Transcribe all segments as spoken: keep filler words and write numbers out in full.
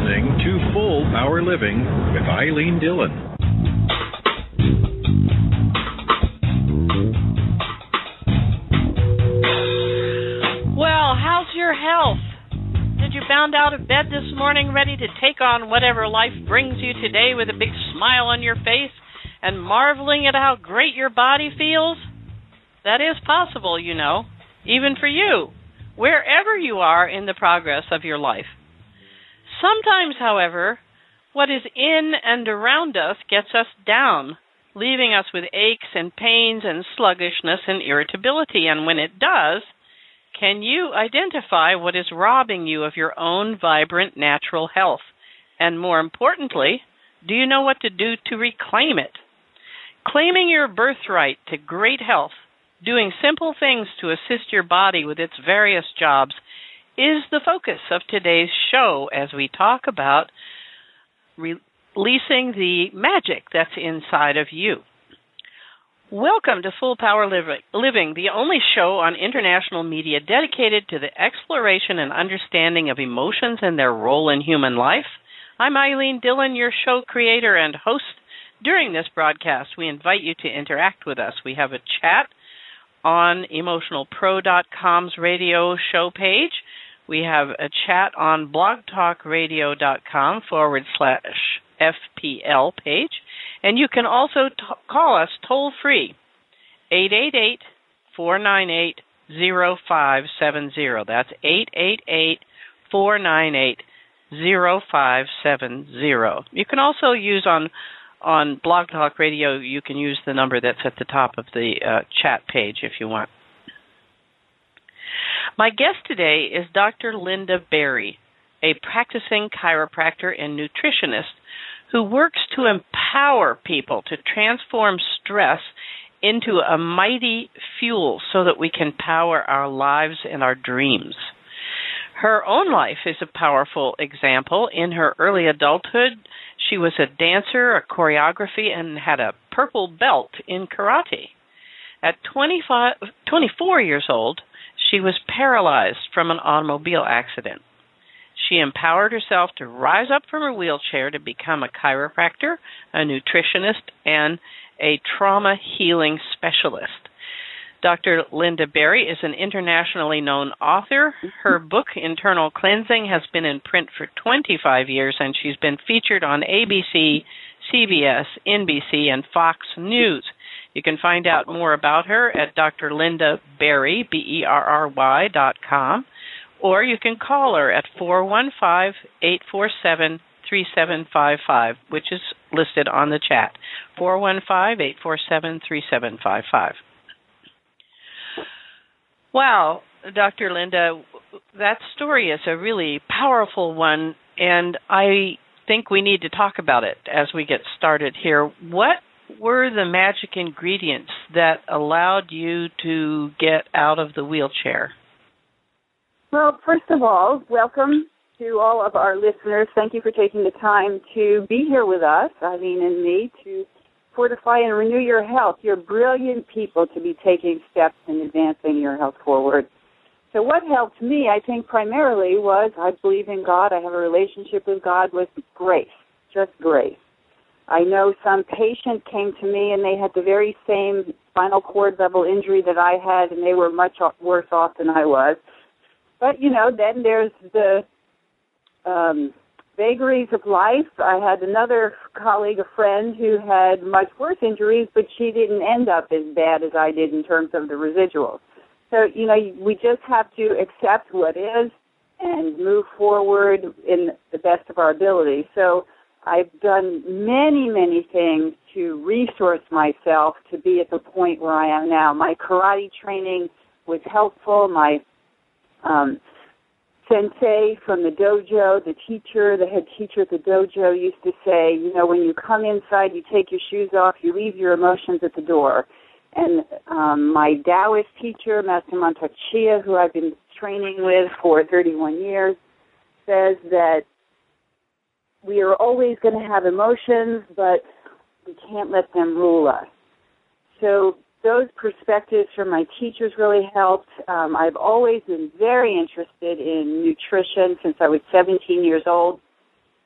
listening to Full Power Living with Eileen Dillon. Well, how's your health? Did you bound out of bed this morning ready to take on whatever life brings you today with a big smile on your face and marveling at how great your body feels? That is possible, you know, even for you, wherever you are in the progress of your life. Sometimes, however, what is in and around us gets us down, leaving us with aches and pains and sluggishness and irritability. And when it does, can you identify what is robbing you of your own vibrant natural health? And more importantly, do you know what to do to reclaim it? Claiming your birthright to great health, doing simple things to assist your body with its various jobs, is the focus of today's show as we talk about releasing the magic that's inside of you. Welcome to Full Power Living, the only show on international media dedicated to the exploration and understanding of emotions and their role in human life. I'm Eileen Dillon, your show creator and host. During this broadcast, we invite you to interact with us. We have a chat on emotional pro dot com's radio show page. We have a chat on blogtalkradio.com forward slash FPL page. And you can also t- call us toll-free, eight eight eight, four nine eight, zero five seven zero. That's eight eight eight, four nine eight, zero five seven zero. You can also use on on Blog Talk Radio, you can use the number that's at the top of the uh, chat page if you want. My guest today is Doctor Linda Berry, a practicing chiropractor and nutritionist who works to empower people to transform stress into a mighty fuel so that we can power our lives and our dreams. Her own life is a powerful example. In her early adulthood, she was a dancer, a choreography, and had a purple belt in karate. At twenty-five, twenty-four years old, she was paralyzed from an automobile accident. She empowered herself to rise up from her wheelchair to become a chiropractor, a nutritionist, and a trauma healing specialist. Doctor Linda Berry is an internationally known author. Her book, Internal Cleansing, has been in print for twenty-five years, and she's been featured on A B C, C B S, N B C, and Fox News. You can find out more about her at D R Linda Berry, B E R R Y dot com, or you can call her at four one five, eight four seven, three seven five five, which is listed on the chat, four one five, eight four seven, three seven five five. Wow, Doctor Linda, that story is a really powerful one, and I think we need to talk about it as we get started here. What were the magic ingredients that allowed you to get out of the wheelchair? Well, first of all, welcome to all of our listeners. Thank you for taking the time to be here with us, Eileen and me, to fortify and renew your health. You're brilliant people to be taking steps in advancing your health forward. So what helped me, I think, primarily was I believe in God. I have a relationship with God with grace, just grace. I know some patient came to me and they had the very same spinal cord level injury that I had, and they were much worse off than I was. But, you know, then there's the um, vagaries of life. I had another colleague, a friend, who had much worse injuries, but she didn't end up as bad as I did in terms of the residuals. So, you know, we just have to accept what is and move forward in the best of our ability. So I've done many, many things to resource myself to be at the point where I am now. My karate training was helpful. My um, sensei from the dojo, the teacher, the head teacher at the dojo used to say, you know, when you come inside, you take your shoes off, you leave your emotions at the door. And um, my Taoist teacher, Master Mantak Chia, who I've been training with for thirty-one years, says that we are always going to have emotions, but we can't let them rule us. So those perspectives from my teachers really helped. Um, I've always been very interested in nutrition since I was seventeen years old.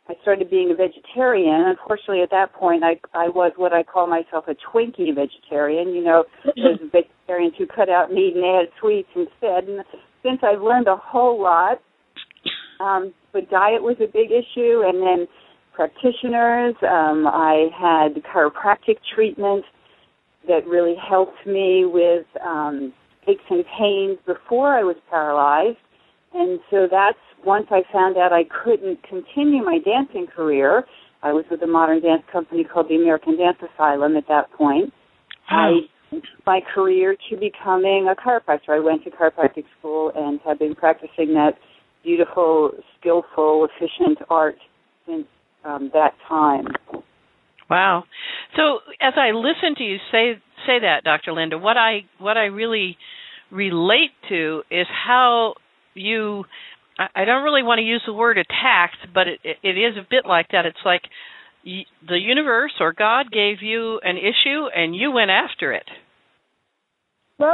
I started being a vegetarian. Unfortunately, at that point, I, I was what I call myself a Twinkie vegetarian, you know, those vegetarians who cut out meat and add sweets instead. And since I've learned a whole lot, um, but diet was a big issue, and then practitioners. Um, I had chiropractic treatment that really helped me with um, aches and pains before I was paralyzed. And so that's, once I found out I couldn't continue my dancing career, I was with a modern dance company called the American Dance Asylum at that point. Oh. I my career to becoming a chiropractor. I went to chiropractic school and have been practicing that beautiful, skillful, efficient art since um, that time. Wow. So as I listen to you say say that, Doctor Linda, what I what I really relate to is how you, I don't really want to use the word attacked, but it, it is a bit like that. It's like the universe or God gave you an issue and you went after it. Well,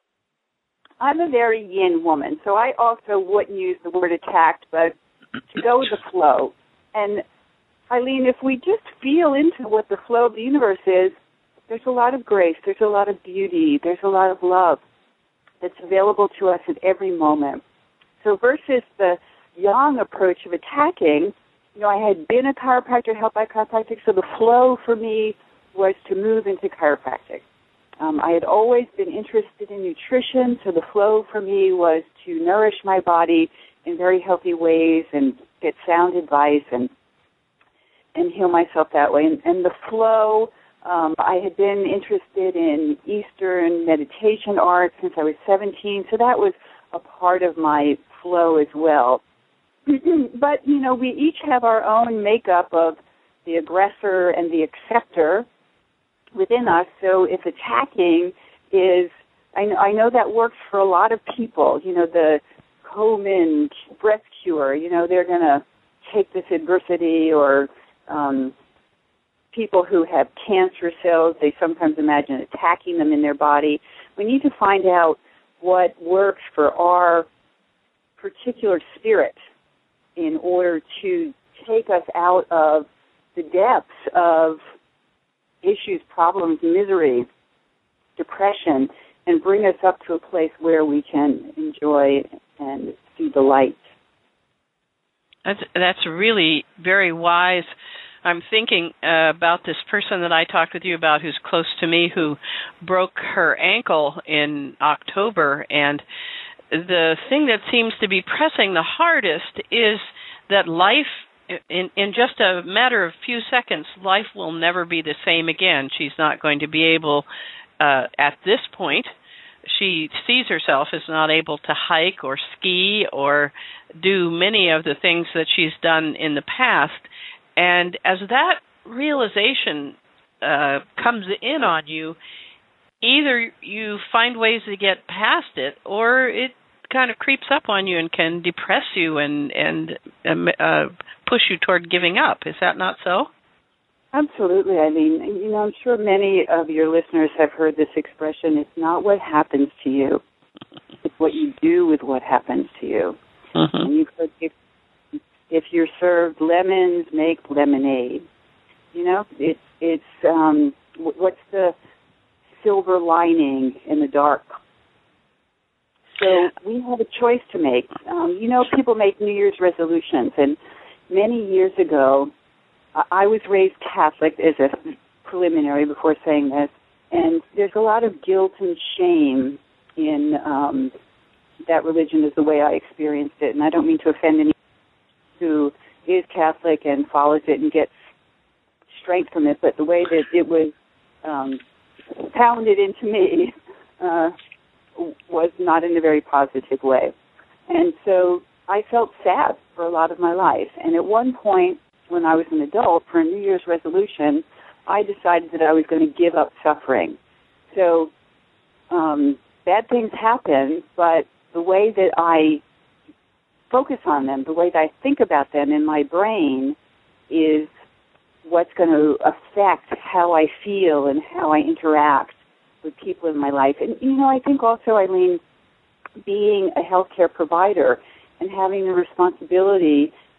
I'm a very yin woman, so I also wouldn't use the word attacked, but to go with the flow. And Eileen, if we just feel into what the flow of the universe is, there's a lot of grace, there's a lot of beauty, there's a lot of love that's available to us at every moment. So versus the yang approach of attacking, you know, I had been a chiropractor, helped by chiropractic, so the flow for me was to move into chiropractic. Um, I had always been interested in nutrition, so the flow for me was to nourish my body in very healthy ways and get sound advice and and heal myself that way. And, and the flow, um, I had been interested in Eastern meditation art since I was seventeen, so that was a part of my flow as well. But, you know, we each have our own makeup of the aggressor and the acceptor within us. So if attacking is, I know, I know that works for a lot of people, you know, the Komen breath cure, you know, they're going to take this adversity, or um, people who have cancer cells, they sometimes imagine attacking them in their body. We need to find out what works for our particular spirit in order to take us out of the depths of issues, problems, misery, depression, and bring us up to a place where we can enjoy and see the light. That's, that's really very wise. I'm thinking uh, about this person that I talked with you about who's close to me, who broke her ankle in October, and the thing that seems to be pressing the hardest is that life, in, in just a matter of few seconds, life will never be the same again. She's not going to be able, uh, at this point, she sees herself as not able to hike or ski or do many of the things that she's done in the past. And as that realization uh, comes in on you, either you find ways to get past it, or it kind of creeps up on you and can depress you and and uh, push you toward giving up. Is that not so? Absolutely. I mean, you know, I'm sure many of your listeners have heard this expression, it's not what happens to you, it's what you do with what happens to you. Mm-hmm. And you've heard, if, if you're served lemons, make lemonade. You know, it's, it's um, what's the silver lining in the dark? So we have a choice to make. Um, you know, people make New Year's resolutions, and many years ago, I was raised Catholic as a preliminary before saying this, and there's a lot of guilt and shame in um, that religion is the way I experienced it, and I don't mean to offend anyone who is Catholic and follows it and gets strength from it, but the way that it was um, pounded into me uh, was not in a very positive way. And so I felt sad for a lot of my life, and at one point, when I was an adult, for a New Year's resolution, I decided that I was going to give up suffering. So um, bad things happen, but the way that I focus on them, the way that I think about them in my brain is what's going to affect how I feel and how I interact with people in my life. And, you know, I think also, Eileen, being a healthcare provider and having the responsibility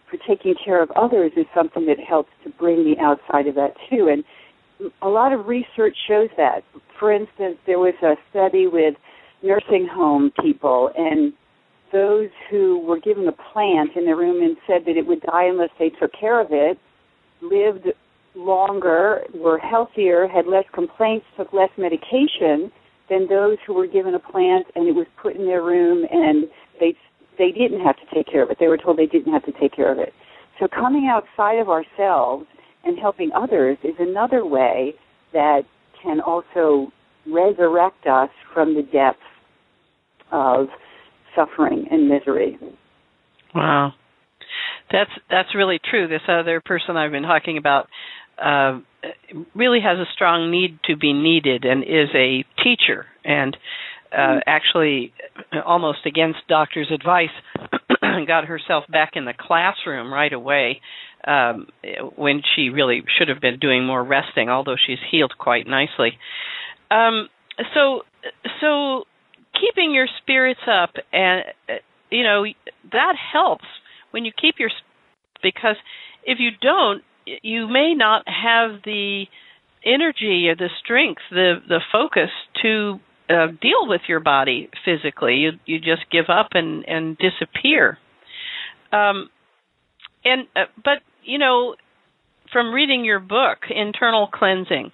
for taking care of others is something that helps to bring the outside of that too. And a lot of research shows that. For instance, there was a study with nursing home people, and those who were given a plant in their room and said that it would die unless they took care of it, lived longer, were healthier, had less complaints, took less medication than those who were given a plant and it was put in their room and they they didn't have to take care of it. They were told they didn't have to take care of it. So coming outside of ourselves and helping others is another way that can also resurrect us from the depths of suffering and misery. Wow. That's that's really true. This other person I've been talking about uh, really has a strong need to be needed and is a teacher and uh, actually almost against doctor's advice got herself back in the classroom right away um, when she really should have been doing more resting, although she's healed quite nicely. Um, so, so keeping your spirits up, and you know, that helps when you keep your, because if you don't, you may not have the energy or the strength, the the focus to uh, deal with your body physically. You you just give up and and disappear. Um, and uh, but you know, from reading your book, Internal Cleansing,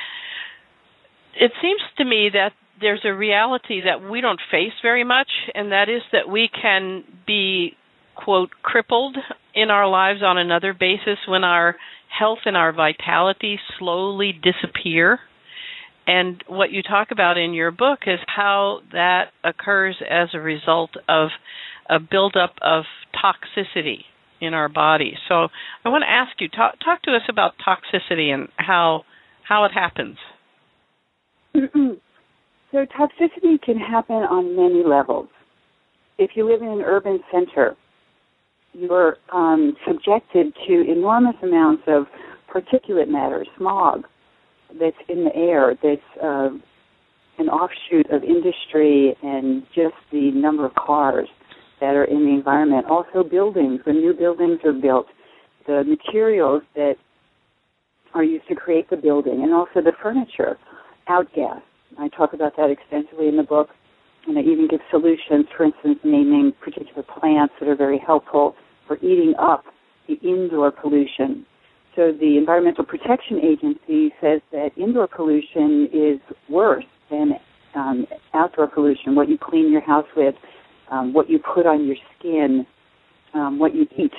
it seems to me that there's a reality that we don't face very much, and that is that we can be, quote, crippled in our lives on another basis when our health and our vitality slowly disappear. And what you talk about in your book is how that occurs as a result of a buildup of toxicity in our body. So I want to ask you, talk, talk to us about toxicity and how how it happens. So toxicity can happen on many levels. If you live in an urban center, you're um, subjected to enormous amounts of particulate matter, smog, that's in the air, that's uh, an offshoot of industry and just the number of cars that are in the environment. Also buildings, when new buildings are built, the materials that are used to create the building, and also the furniture, outgas. I talk about that extensively in the book, and I even give solutions, for instance, naming particular plants that are very helpful for eating up the indoor pollution. So the Environmental Protection Agency says that indoor pollution is worse than um, outdoor pollution, what you clean your house with, um, what you put on your skin, um, what you eat,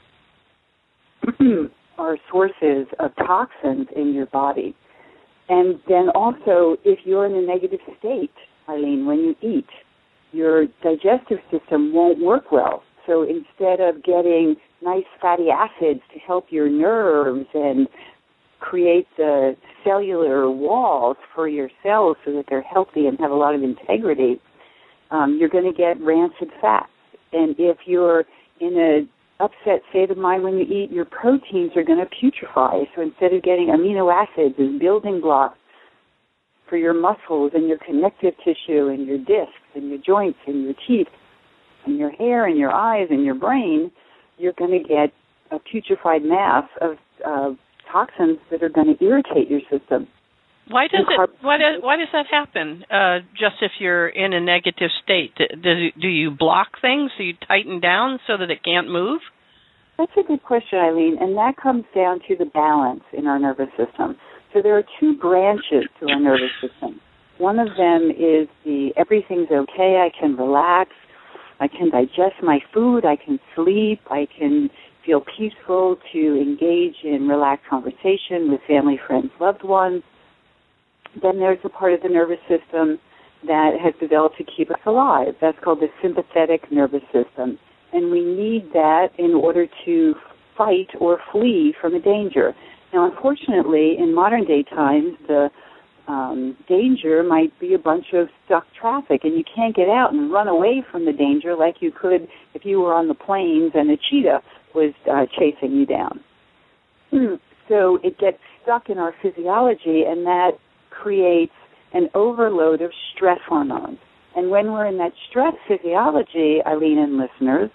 are sources of toxins in your body. And then also, if you're in a negative state, Eileen, when you eat, your digestive system won't work well. So instead of getting nice fatty acids to help your nerves and create the cellular walls for your cells so that they're healthy and have a lot of integrity, um, you're going to get rancid fats. And if you're in a upset state of mind when you eat, your proteins are going to putrefy. So instead of getting amino acids as building blocks for your muscles and your connective tissue and your discs and your joints and your teeth and your hair and your eyes and your brain, you're going to get a putrefied mass of uh, toxins that are going to irritate your system. Why does it? Why does why does that happen? Uh, just if you're in a negative state, do, do you block things? Do you tighten down so that it can't move? That's a good question, Eileen, and that comes down to the balance in our nervous system. So there are two branches to our nervous system. One of them is the everything's okay, I can relax, I can digest my food, I can sleep, I can feel peaceful to engage in relaxed conversation with family, friends, loved ones. Then there's a part of the nervous system that has developed to keep us alive. That's called the sympathetic nervous system. And we need that in order to fight or flee from a danger. Now, unfortunately, in modern day times, the um, danger might be a bunch of stuck traffic, and you can't get out and run away from the danger like you could if you were on the plains and a cheetah was uh, chasing you down. So it gets stuck in our physiology, and that creates an overload of stress hormones. And when we're in that stress physiology, Eileen and listeners,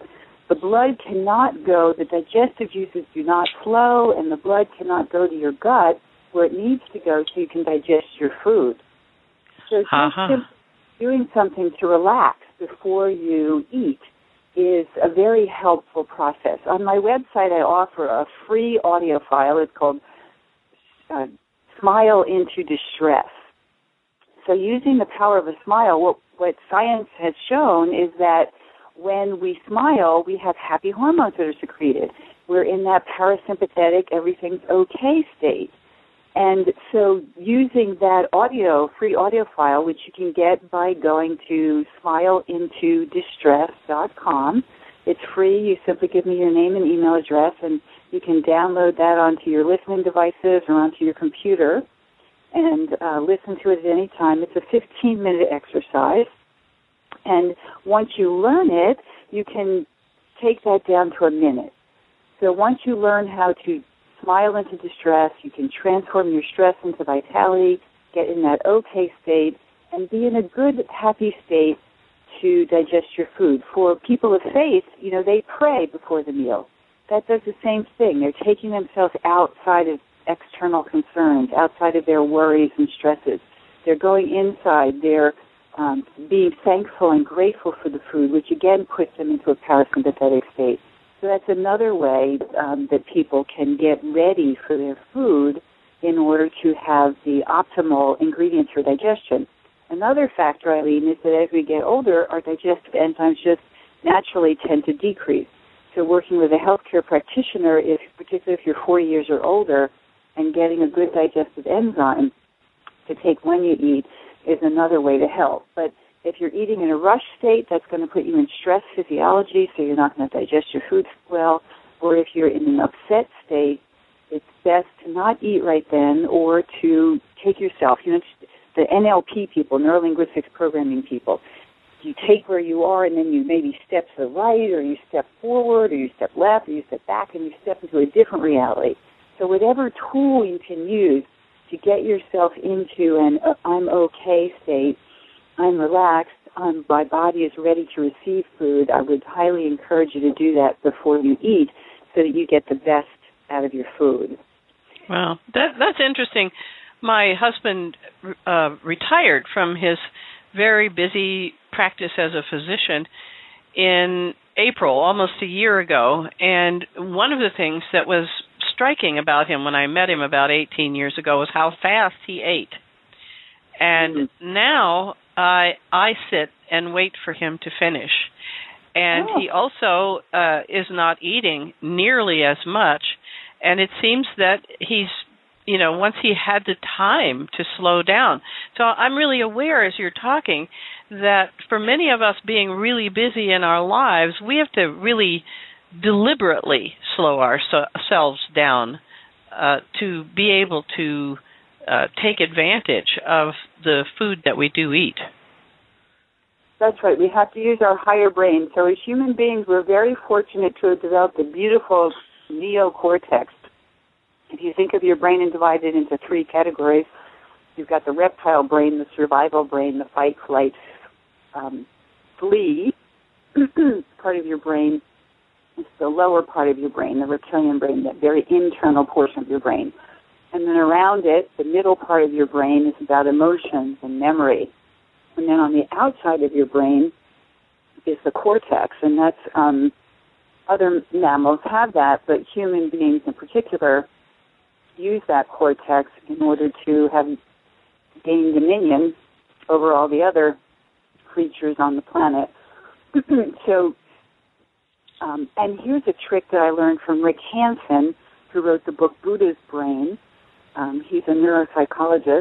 the blood cannot go, the digestive juices do not flow, and the blood cannot go to your gut where it needs to go so you can digest your food. So just uh-huh. doing something to relax before you eat is a very helpful process. On my website, I offer a free audio file. It's called uh, Smile into Distress. So using the power of a smile, what, what science has shown is that when we smile, we have happy hormones that are secreted. We're in that parasympathetic, everything's okay state. And so using that audio, free audio file, which you can get by going to smile into distress dot com. It's free. You simply give me your name and email address, and you can download that onto your listening devices or onto your computer and uh, listen to it at any time. It's a fifteen-minute exercise. And once you learn it, you can take that down to a minute. So once you learn how to smile into distress, you can transform your stress into vitality, get in that okay state, and be in a good, happy state to digest your food. For people of faith, you know, they pray before the meal. That does the same thing. They're taking themselves outside of external concerns, outside of their worries and stresses. They're going inside. They're um, being thankful and grateful for the food, which again puts them into a parasympathetic state. So that's another way um, that people can get ready for their food in order to have the optimal ingredients for digestion. Another factor, Eileen, is that as we get older, our digestive enzymes just naturally tend to decrease. So working with a healthcare practitioner, if, particularly if you're forty years or older, and getting a good digestive enzyme to take when you eat is another way to help. But if you're eating in a rush state, that's going to put you in stress physiology, so you're not going to digest your food well. Or if you're in an upset state, it's best to not eat right then or to take yourself. You know, the N L P people, neuro-linguistics programming people, you take where you are and then you maybe step to the right or you step forward or you step left or you step back and you step into a different reality. So whatever tool you can use to get yourself into an uh, I'm okay state, I'm relaxed, um, my body is ready to receive food, I would highly encourage you to do that before you eat so that you get the best out of your food. Wow, that, that's interesting. My husband uh, retired from his very busy practice as a physician in April, almost a year ago, and one of the things that was striking about him when I met him about eighteen years ago was how fast he ate. And mm-hmm. now I I sit and wait for him to finish. And oh. he also uh, is not eating nearly as much, and it seems that he's, you know, once he had the time to slow down. So I'm really aware as you're talking that for many of us being really busy in our lives, we have to really deliberately slow ourselves down uh, to be able to uh, take advantage of the food that we do eat. That's right. We have to use our higher brain. So as human beings, we're very fortunate to have developed a beautiful neocortex. If you think of your brain and divide it into three categories, you've got the reptile brain, the survival brain, the fight, flight, um, flee part of your brain. It's the lower part of your brain, the reptilian brain, that very internal portion of your brain. And then around it, the middle part of your brain is about emotions and memory. And then on the outside of your brain is the cortex, and that's, um, other mammals have that, but human beings in particular use that cortex in order to have gained dominion over all the other creatures on the planet. so, um, and here's a trick that I learned from Rick Hansen, who wrote the book Buddha's Brain. Um, he's a neuropsychologist.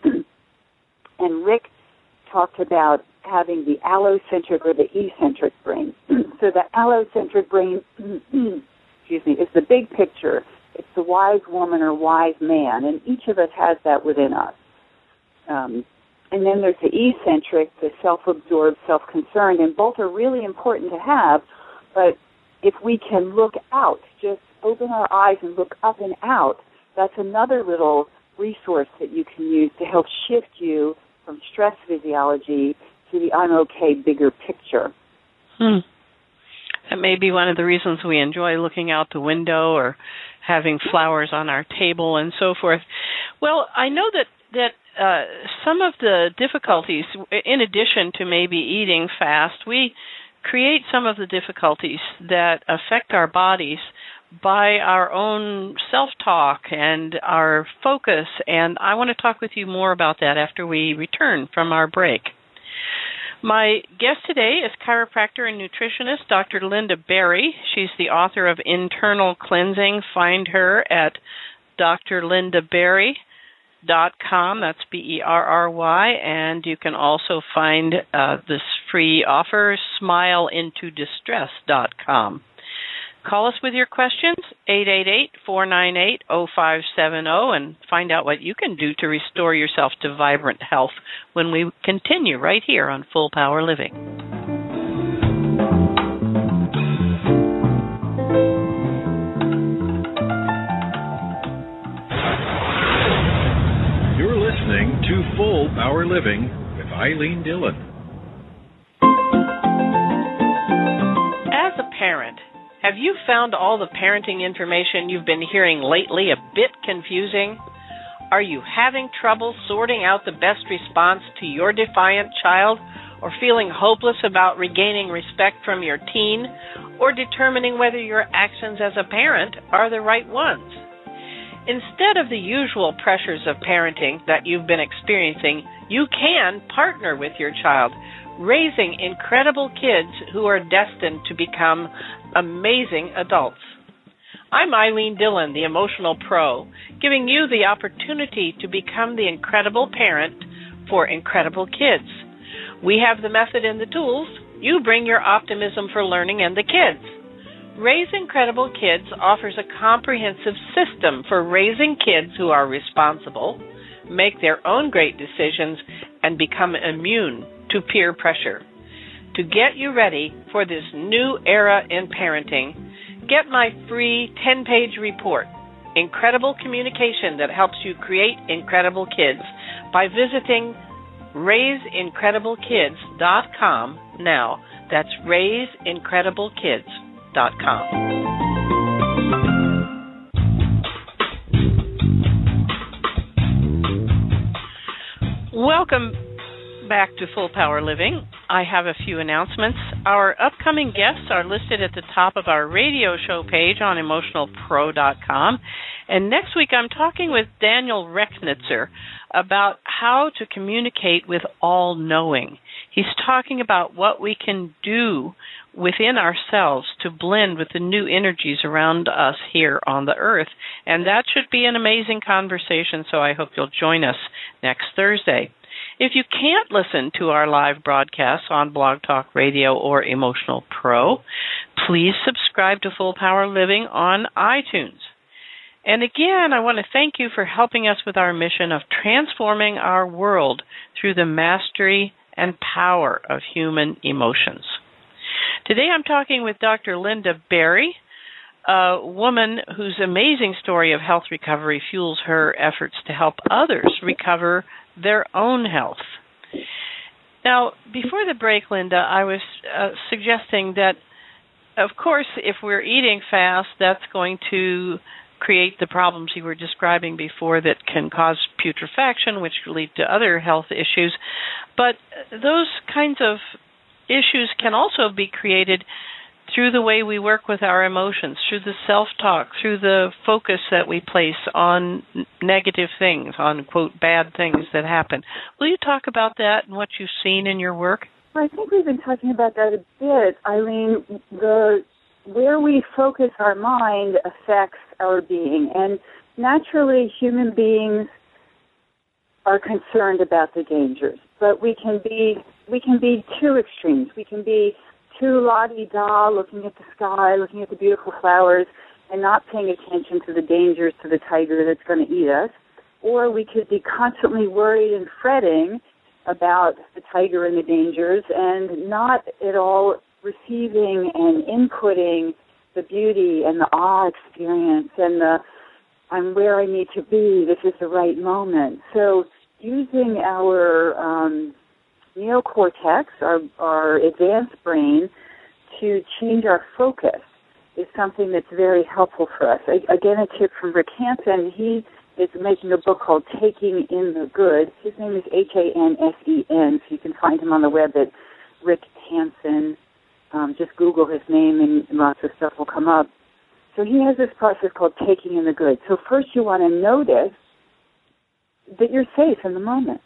And Rick talked about having the allocentric or the eccentric brain. So the allocentric brain, excuse me, is the big picture. It's the wise woman or wise man, and each of us has that within us. Um, and then there's the eccentric, the self-absorbed, self-concerned, and both are really important to have, but if we can look out, just open our eyes and look up and out, that's another little resource that you can use to help shift you from stress physiology to the I'm okay bigger picture. Hmm. That may be one of the reasons we enjoy looking out the window or having flowers on our table and so forth. Well, I know that, that uh, some of the difficulties, in addition to maybe eating fast, we create some of the difficulties that affect our bodies by our own self-talk and our focus, and I want to talk with you more about that after we return from our break. My guest today is chiropractor and nutritionist Doctor Linda Berry. She's the author of Internal Cleansing. Find her at d r linda berry dot com. That's B E R R Y. And you can also find uh, this free offer, smile into distress dot com. Call us with your questions, eight eight eight, four nine eight, zero five seven zero, and find out what you can do to restore yourself to vibrant health when we continue right here on Full Power Living. You're listening to Full Power Living with Eileen Dillon. As a parent, have you found all the parenting information you've been hearing lately a bit confusing? Are you having trouble sorting out the best response to your defiant child, or feeling hopeless about regaining respect from your teen, or determining whether your actions as a parent are the right ones? Instead of the usual pressures of parenting that you've been experiencing, you can partner with your child, raising incredible kids who are destined to become amazing adults. I'm Eileen Dillon, the Emotional Pro, giving you the opportunity to become the incredible parent for incredible kids. We have the method and the tools. You bring your optimism for learning and the kids. Raise Incredible Kids offers a comprehensive system for raising kids who are responsible, make their own great decisions, and become immune to peer pressure. To get you ready for this new era in parenting, get my free ten-page report, Incredible Communication that helps you create incredible kids, by visiting raise incredible kids dot com now. That's raise incredible kids dot com. Welcome back to Full Power Living. I have a few announcements. Our upcoming guests are listed at the top of our radio show page on emotional pro dot com. And next week I'm talking with Daniel Rechnitzer about how to communicate with all-knowing. He's talking about what we can do within ourselves to blend with the new energies around us here on the earth. And that should be an amazing conversation, so I hope you'll join us next Thursday. If you can't listen to our live broadcasts on Blog Talk Radio or Emotional Pro, please subscribe to Full Power Living on iTunes. And again, I want to thank you for helping us with our mission of transforming our world through the mastery and power of human emotions. Today I'm talking with Doctor Linda Berry, a woman whose amazing story of health recovery fuels her efforts to help others recover their own health. Now, before the break, Linda, I was uh, suggesting that, of course, if we're eating fast, that's going to create the problems you were describing before that can cause putrefaction, which can lead to other health issues. But those kinds of issues can also be created through the way we work with our emotions, through the self-talk, through the focus that we place on negative things, on, quote, bad things that happen. Will you talk about that and what you've seen in your work? Well, I think we've been talking about that a bit. Eileen, the where we focus our mind affects our being. And naturally, human beings are concerned about the dangers. But we can be we can be two extremes. We can be too la-di-da, looking at the sky, looking at the beautiful flowers, and not paying attention to the dangers, to the tiger that's going to eat us. Or we could be constantly worried and fretting about the tiger and the dangers and not at all receiving and inputting the beauty and the awe experience and the I'm where I need to be, this is the right moment. So using our um, neocortex, our, our advanced brain, to change our focus is something that's very helpful for us. I, again, a tip from Rick Hansen. He is making a book called Taking in the Good. His name is H A N S E N, so you can find him on the web at Rick Hansen. Um, just Google his name and lots of stuff will come up. So he has this process called Taking in the Good. So first you want to notice that you're safe in the moment.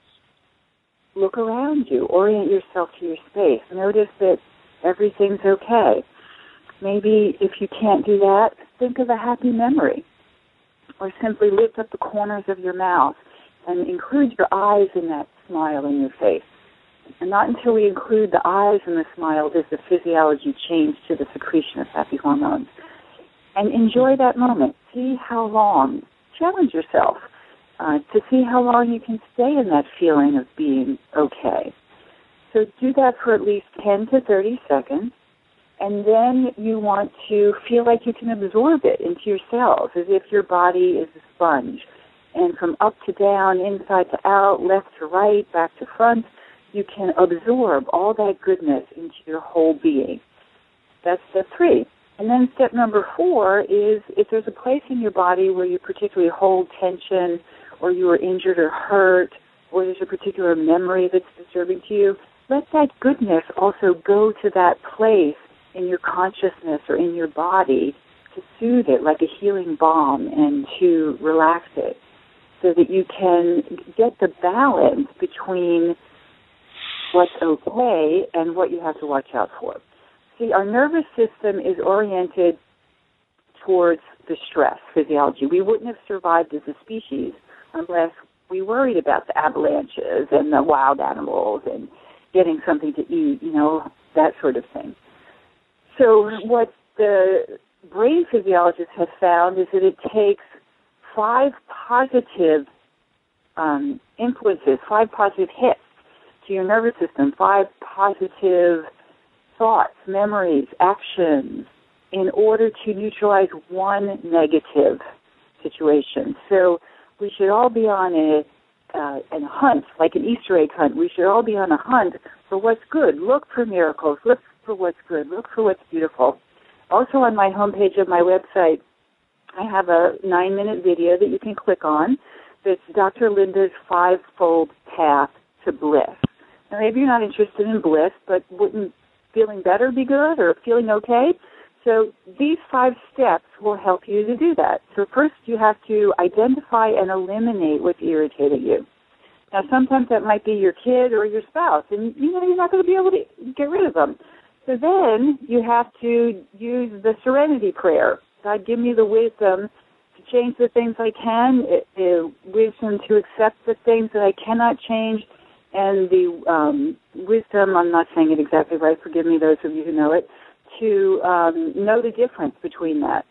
Look around you. Orient yourself to your space. Notice that everything's okay. Maybe if you can't do that, think of a happy memory. Or simply lift up the corners of your mouth and include your eyes in that smile in your face. And not until we include the eyes in the smile does the physiology change to the secretion of happy hormones. And enjoy that moment. See how long. Challenge yourself uh, to see how long you can stay in that feeling of being okay. So do that for at least ten to thirty seconds. And then you want to feel like you can absorb it into your cells as if your body is a sponge. And from up to down, inside to out, left to right, back to front, you can absorb all that goodness into your whole being. That's step three. And then step number four is if there's a place in your body where you particularly hold tension or you are injured or hurt or there's a particular memory that's disturbing to you, let that goodness also go to that place in your consciousness or in your body to soothe it like a healing balm and to relax it so that you can get the balance between what's okay and what you have to watch out for. See, our nervous system is oriented towards the stress physiology. We wouldn't have survived as a species unless we worried about the avalanches and the wild animals and getting something to eat, you know, that sort of thing. So what the brain physiologists have found is that it takes five positive um, influences, five positive hits to your nervous system, five positive thoughts, memories, actions, in order to neutralize one negative situation. So we should all be on a, uh, a hunt, like an Easter egg hunt. We should all be on a hunt for what's good. Look for miracles. Look for what's good. Look for what's beautiful. Also on my homepage of my website, I have a nine-minute video that you can click on that's Doctor Linda's Five-Fold Path to Bliss. Now, maybe you're not interested in bliss, but wouldn't feeling better be good or feeling okay? So these five steps will help you to do that. So first you have to identify and eliminate what's irritating you. Now, sometimes that might be your kid or your spouse, and you know you're not going to be able to get rid of them. So then you have to use the serenity prayer. God, give me the wisdom to change the things I can, the wisdom to accept the things that I cannot change, and the um, wisdom, I'm not saying it exactly right, forgive me those of you who know it, to um, know the difference between that.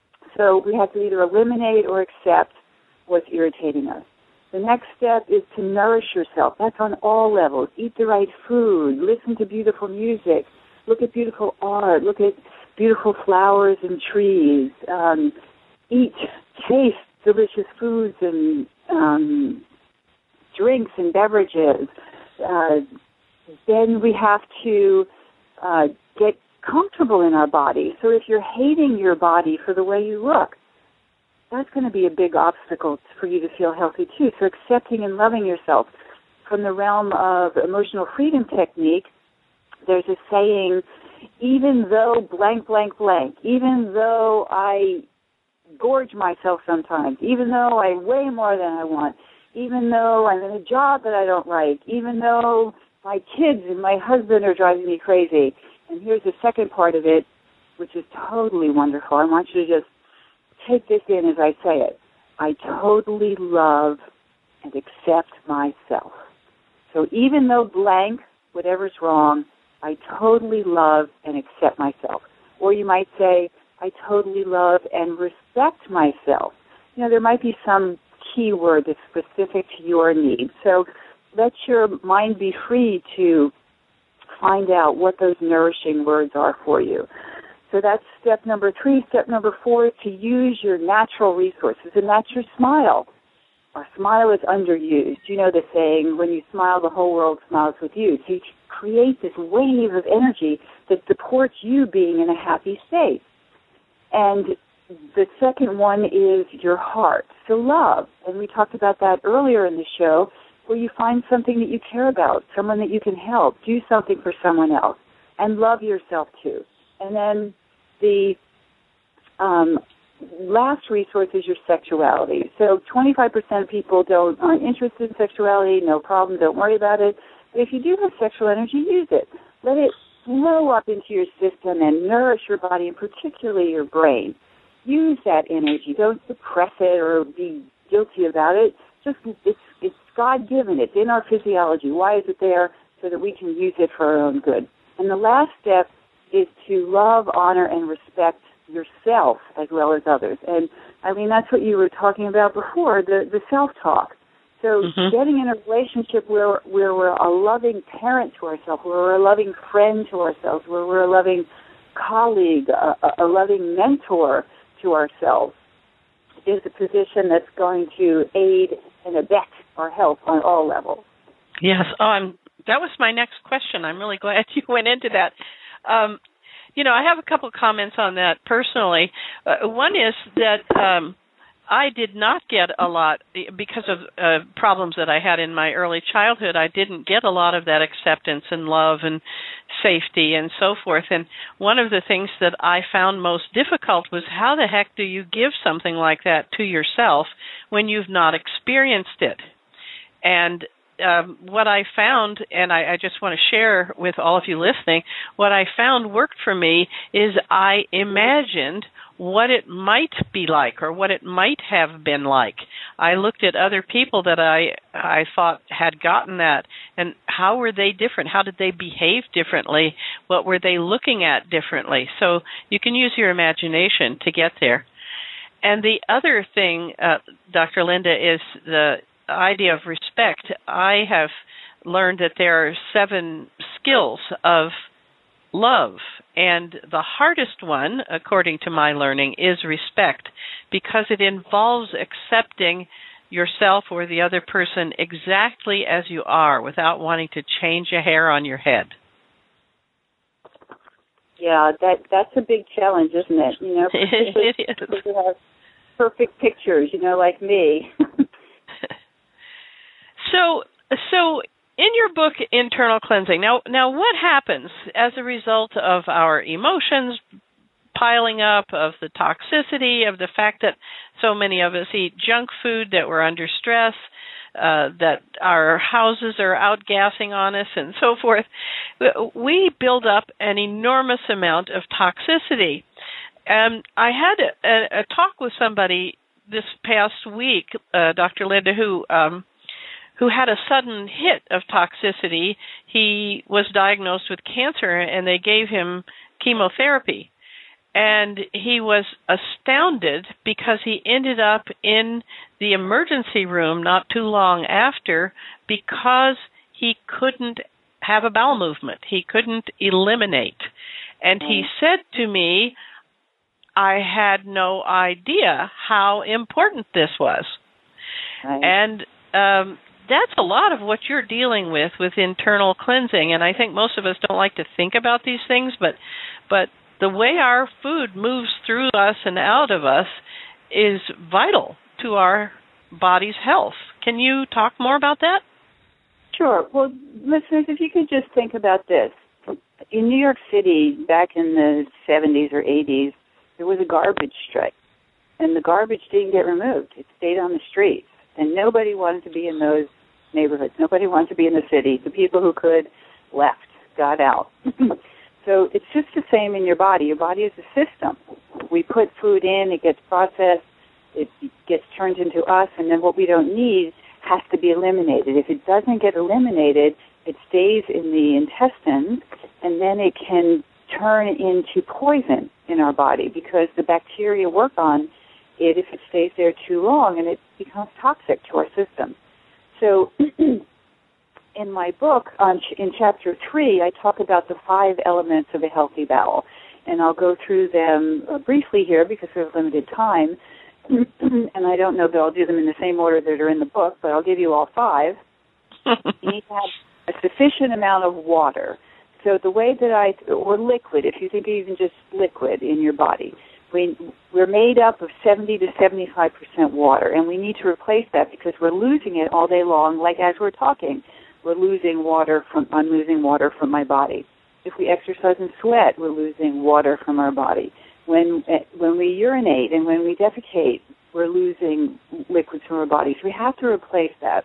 So we have to either eliminate or accept what's irritating us. The next step is to nourish yourself. That's on all levels. Eat the right food, listen to beautiful music, look at beautiful art, look at beautiful flowers and trees, um, eat, taste delicious foods and um, drinks and beverages. Uh, then we have to uh, get comfortable in our body. So if you're hating your body for the way you look, that's going to be a big obstacle for you to feel healthy too. So accepting and loving yourself. From the realm of emotional freedom technique, there's a saying, even though blank, blank, blank, even though I gorge myself sometimes, even though I weigh more than I want, even though I'm in a job that I don't like, even though my kids and my husband are driving me crazy. And here's the second part of it, which is totally wonderful. I want you to just take this in as I say it. I totally love and accept myself. So even though blank, whatever's wrong, I totally love and accept myself. Or you might say, I totally love and respect myself. You know, there might be some key word that's specific to your needs. So let your mind be free to find out what those nourishing words are for you. So that's step number three. Step number four is to use your natural resources, and that's your smile. our smile is underused. You know the saying, when you smile, the whole world smiles with you. So you create this wave of energy that supports you being in a happy state. And the second one is your heart. So love, and we talked about that earlier in the show, where you find something that you care about, someone that you can help, do something for someone else, and love yourself too. And then the um, last resource is your sexuality. So twenty-five percent of people don't aren't interested in sexuality, no problem, don't worry about it. But if you do have sexual energy, use it. Let it flow up into your system and nourish your body, and particularly your brain. Use that energy. Don't suppress it or be guilty about it. Just it's it's God-given. It's in our physiology. Why is it there? So that we can use it for our own good. And the last step is to love, honor, and respect yourself as well as others. And, I mean, that's what you were talking about before, the, the self-talk. So mm-hmm. getting in a relationship where, where we're a loving parent to ourselves, where we're a loving friend to ourselves, where we're a loving colleague, a, a loving mentor to ourselves, is a position that's going to aid and abet our health on all levels. Yes. Oh, I'm, that was my next question. I'm really glad you went into that. Um, you know, I have a couple of comments on that personally. Uh, one is that um, I did not get a lot, because of uh, problems that I had in my early childhood, I didn't get a lot of that acceptance and love and safety and so forth. And one of the things that I found most difficult was, how the heck do you give something like that to yourself when you've not experienced it? And um, what I found, and I, I just want to share with all of you listening, what I found worked for me is I imagined what it might be like, or what it might have been like. I looked at other people that I I thought had gotten that, and how were they different? How did they behave differently? What were they looking at differently? So you can use your imagination to get there. And the other thing, uh, Doctor Linda, is the idea of respect. I have learned that there are seven skills of love, and the hardest one, according to my learning, is respect, because it involves accepting yourself or the other person exactly as you are, without wanting to change a hair on your head. Yeah, that that's a big challenge, isn't it? You know, it is. People have perfect pictures, you know, like me. so, so. In your book, Internal Cleansing, now, now what happens as a result of our emotions piling up, of the toxicity, of the fact that so many of us eat junk food, that we're under stress, uh, that our houses are outgassing on us, and so forth? We build up an enormous amount of toxicity. And I had a, a, a talk with somebody this past week, uh, Doctor Linda, who... Um, who had a sudden hit of toxicity. He was diagnosed with cancer, and they gave him chemotherapy. And he was astounded because he ended up in the emergency room not too long after, because he couldn't have a bowel movement. He couldn't eliminate. And he said to me, I had no idea how important this was. Right. And um that's a lot of what you're dealing with with internal cleansing, and I think most of us don't like to think about these things, but but the way our food moves through us and out of us is vital to our body's health. Can you talk more about that? Sure. Well, listeners, if you could just think about this. In New York City, back in the seventies or eighties, there was a garbage strike, and the garbage didn't get removed. It stayed on the streets, and nobody wanted to be in those neighborhoods. Nobody wanted to be in the city. The people who could left, got out. So it's just the same in your body. Your body is a system. We put food in, it gets processed, it gets turned into us, and then what we don't need has to be eliminated. If it doesn't get eliminated, it stays in the intestines, and then it can turn into poison in our body, because the bacteria work on it if it stays there too long, and it becomes toxic to our system. So in my book, on, in chapter three, I talk about the five elements of a healthy bowel, and I'll go through them briefly here because we have limited time. and I don't know that I'll do them in the same order that are in the book, but I'll give you all five. You need to have a sufficient amount of water. So the way that I, or liquid, if you think of even just liquid in your body, we, we're made up of seventy to seventy-five percent water, and we need to replace that because we're losing it all day long, like as we're talking. We're losing water from, I'm losing water from my body. If we exercise and sweat, we're losing water from our body. When when we urinate and when we defecate, we're losing liquids from our bodies. We have to replace that.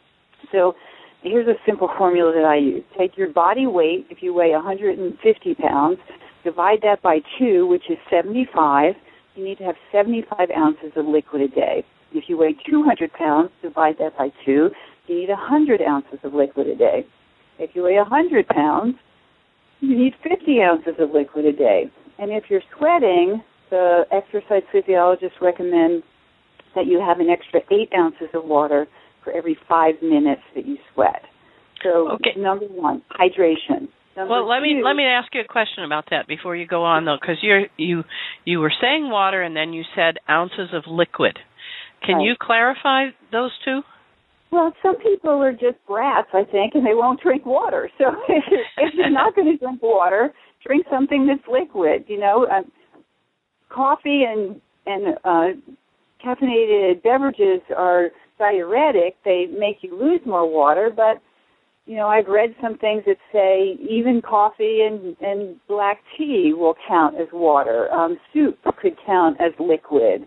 So here's a simple formula that I use. Take your body weight, if you weigh one hundred fifty pounds, divide that by two, which is seventy-five. You need to have seventy-five ounces of liquid a day. If you weigh two hundred pounds, divide that by two. You need one hundred ounces of liquid a day. If you weigh one hundred pounds, you need fifty ounces of liquid a day. And if you're sweating, the exercise physiologists recommend that you have an extra eight ounces of water for every five minutes that you sweat. So, okay. Number one, hydration. Number well, let two, me let me ask you a question about that before you go on, though, because you you you were saying water and then you said ounces of liquid. Can right. you clarify those two? Well, some people are just brats, I think, and they won't drink water. So if you're, if you're not going to drink water, drink something that's liquid. You know, uh, coffee and and uh, caffeinated beverages are diuretic. They make you lose more water, but you know, I've read some things that say even coffee and, and black tea will count as water. Um, soup could count as liquid.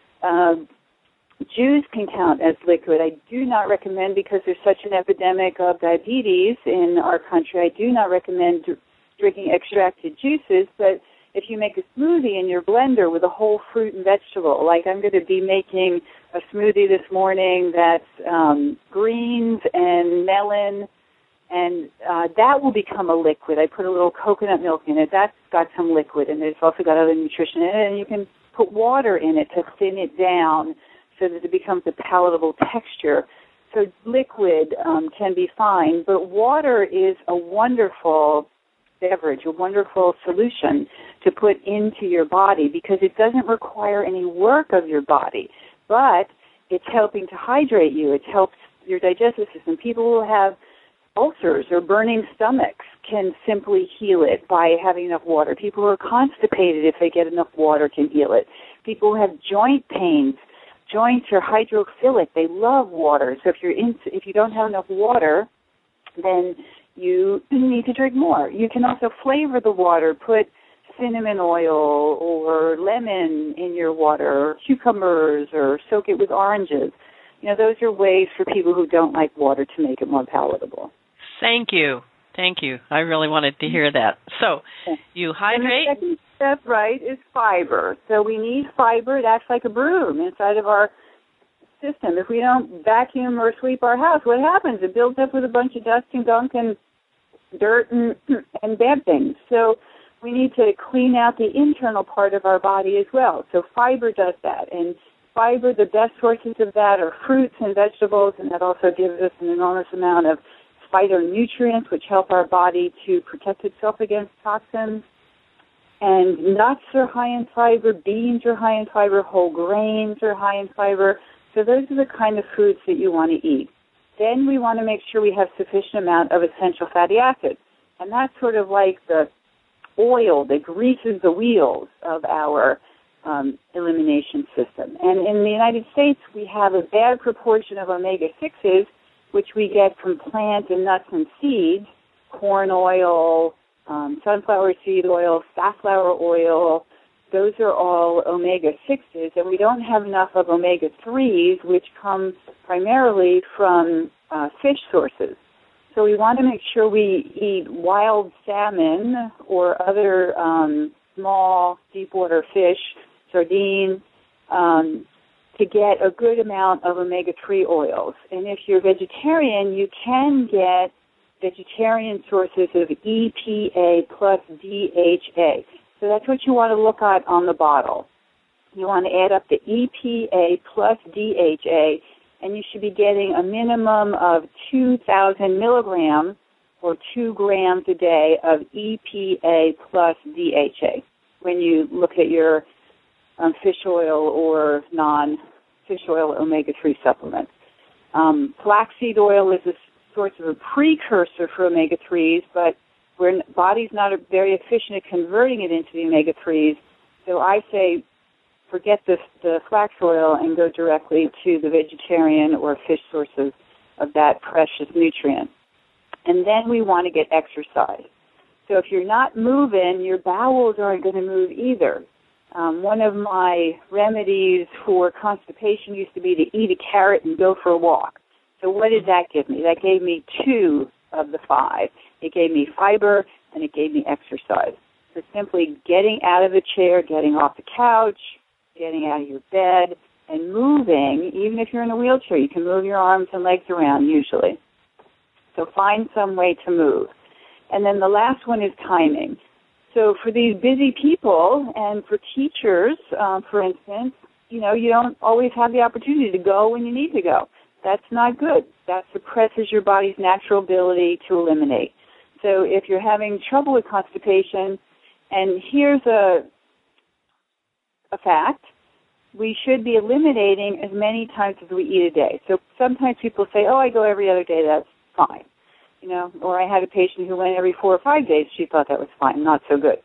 Um, juice can count as liquid. I do not recommend, because there's such an epidemic of diabetes in our country, I do not recommend d- drinking extracted juices, but if you make a smoothie in your blender with a whole fruit and vegetable, like I'm going to be making a smoothie this morning that's um, greens and melon, and uh, that will become a liquid. I put a little coconut milk in it. That's got some liquid, and it's also got other nutrition in it, and you can put water in it to thin it down so that it becomes a palatable texture. So liquid um, can be fine, but water is a wonderful beverage, a wonderful solution to put into your body because it doesn't require any work of your body, but it's helping to hydrate you. It helps your digestive system. People who have ulcers or burning stomachs can simply heal it by having enough water. People who are constipated, if they get enough water, can heal it. People who have joint pains, joints are hydrophilic. They love water. So if you're in, if you don't have enough water, then you need to drink more. You can also flavor the water. Put cinnamon oil or lemon in your water, or cucumbers, or soak it with oranges. You know, those are ways for people who don't like water to make it more palatable. Thank you. Thank you. I really wanted to hear that. So you hydrate. And the second step, right, is fiber. So we need fiber. It acts like a broom inside of our system. If we don't vacuum or sweep our house, what happens? It builds up with a bunch of dust and gunk and dirt and, and bad things. So we need to clean out the internal part of our body as well. So fiber does that. And fiber, the best sources of that are fruits and vegetables, and that also gives us an enormous amount of phytonutrients, which help our body to protect itself against toxins. And nuts are high in fiber, beans are high in fiber, whole grains are high in fiber. So those are the kind of foods that you want to eat. Then we want to make sure we have sufficient amount of essential fatty acids. And that's sort of like the oil that greases the wheels of our um, elimination system. And in the United States, we have a bad proportion of omega sixes, which we get from plant and nuts and seeds, corn oil, um, sunflower seed oil, safflower oil. Those are all omega sixes, and we don't have enough of omega threes, which come primarily from uh, fish sources. So we want to make sure we eat wild salmon or other um, small deep-water fish, sardines, um, to get a good amount of omega three oils. And if you're vegetarian, you can get vegetarian sources of E P A plus D H A. So that's what you want to look at on the bottle. You want to add up the E P A plus D H A, and you should be getting a minimum of two thousand milligrams or two grams a day of E P A plus D H A when you look at your um, fish oil or non-fish oil omega three supplements. Um, flaxseed oil is a sort of a precursor for omega threes, but where the body's not very efficient at converting it into the omega threes. So I say forget the, the flax oil and go directly to the vegetarian or fish sources of that precious nutrient. And then we want to get exercise. So if you're not moving, your bowels aren't going to move either. Um, one of my remedies for constipation used to be to eat a carrot and go for a walk. So what did that give me? That gave me two of the five. It gave me fiber and it gave me exercise. So simply getting out of the chair, getting off the couch, getting out of your bed, and moving, even if you're in a wheelchair, you can move your arms and legs around usually. So find some way to move. And then the last one is timing. So for these busy people and for teachers, um, for instance, you know, you don't always have the opportunity to go when you need to go. That's not good. That suppresses your body's natural ability to eliminate. So if you're having trouble with constipation, and here's a a fact, we should be eliminating as many times as we eat a day. So sometimes people say, oh, I go every other day, that's fine. You know, or I had a patient who went every four or five days, she thought that was fine, not so good.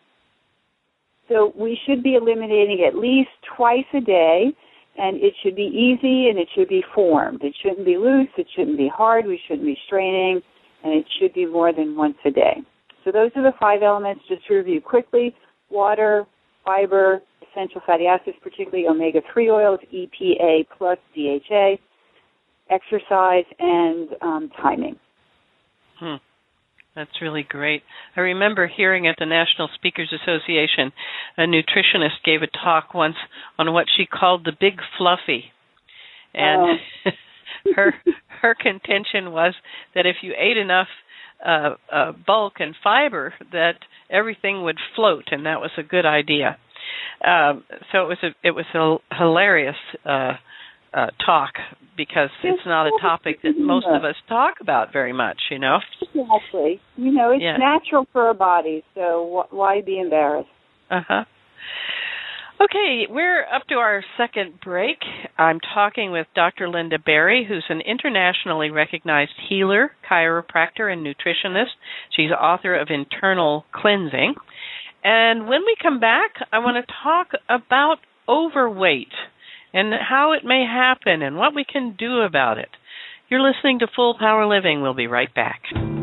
So we should be eliminating at least twice a day, and it should be easy and it should be formed. It shouldn't be loose, it shouldn't be hard, we shouldn't be straining, and it should be more than once a day. So those are the five elements, just to review quickly: water, fiber, essential fatty acids, particularly omega three oils, E P A plus D H A, exercise, and um, timing. Hmm. That's really great. I remember hearing at the National Speakers Association, a nutritionist gave a talk once on what she called the big fluffy. And oh. her her contention was that if you ate enough uh, uh, bulk and fiber, that everything would float, and that was a good idea. Um, so it was a it was a hilarious uh, uh, talk, because it's not a topic that most of us talk about very much, you know. Exactly. You know, it's yeah. natural for our bodies, so wh- why be embarrassed? Uh-huh. Okay, we're up to our second break. I'm talking with Doctor Linda Berry, who's an internationally recognized healer, chiropractor, and nutritionist. She's author of Internal Cleansing. And when we come back, I want to talk about overweight and how it may happen and what we can do about it. You're listening to Full Power Living. We'll be right back.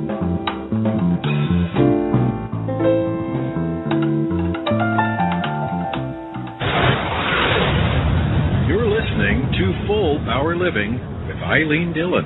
You're listening to Full Power Living with Eileen Dillon.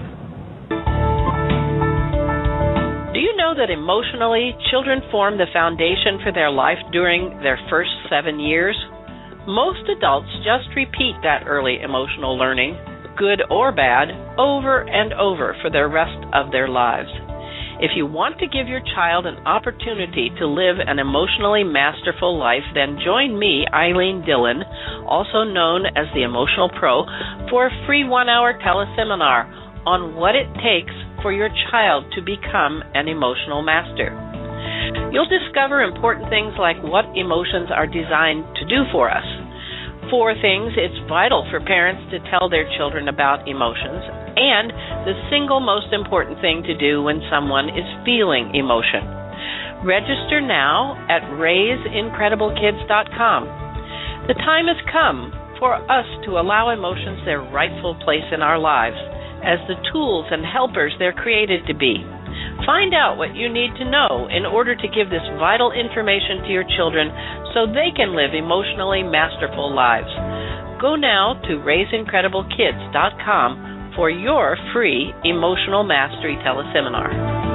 Do you know that emotionally, children form the foundation for their life during their first seven years? Most adults just repeat that early emotional learning, good or bad, over and over for the rest of their lives. If you want to give your child an opportunity to live an emotionally masterful life, then join me, Eileen Dillon, also known as the Emotional Pro, for a free one-hour teleseminar on what it takes for your child to become an emotional master. You'll discover important things like what emotions are designed to do for us. For things, it's vital for parents to tell their children about emotions, and the single most important thing to do when someone is feeling emotion. Register now at raise incredible kids dot com. The time has come for us to allow emotions their rightful place in our lives as the tools and helpers they're created to be. Find out what you need to know in order to give this vital information to your children so they can live emotionally masterful lives. Go now to raise incredible kids dot com for your free Emotional Mastery teleseminar.